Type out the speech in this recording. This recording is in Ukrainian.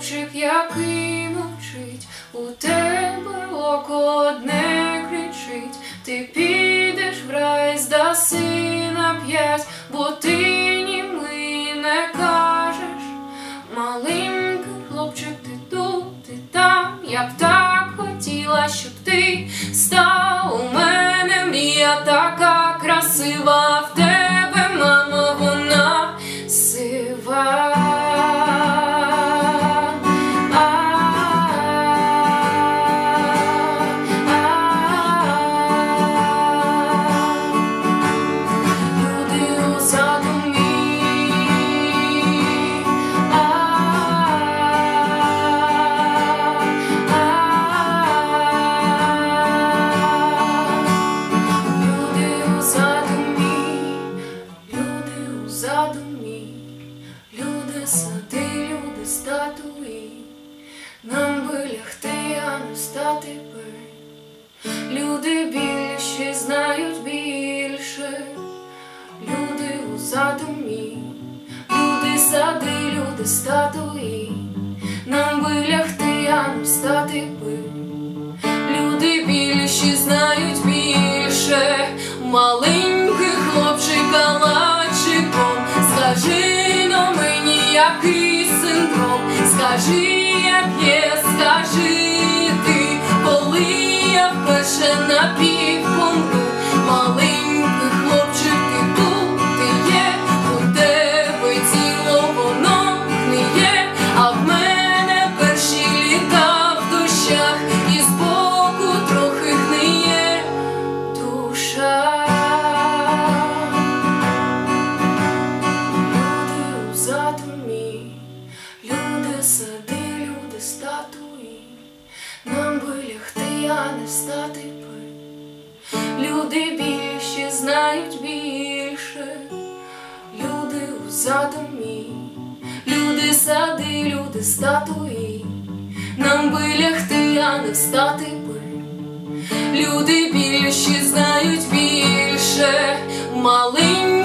хлопчик, який мовчить, у тебе око одне кричить. Ти підеш в рай, здаси на 5, бо ти німий не кажеш. Маленький хлопчик, ти тут, ти там, я б так хотіла, щоб ти став у мене. Мрія така красива, в тебе, мамо, вона сива. Люди сади, люди статуї, нам би лягти, а не встати би. Люди більші знають більше, люди у задумі. Люди сади, люди статуї, нам би лягти, а не встати би. Люди більші знають більше, маленький хлопчик калачиком. Скажи но мені, який синдром, скажи, як є, скажи ти, коли я вперше напів помру. Маленький хлопчик, ти тут, ти є, у тебе тіло, воно гниє, а в мене перші літа в дощах, і збоку трохи гниє душа. Люди сади, люди статуї, нам би лягти, а не встати би. Люди більші знають більше, люди у задумі. Люди сади, люди статуї, нам би лягти, а не встати би. Люди більші знають більше, маленькі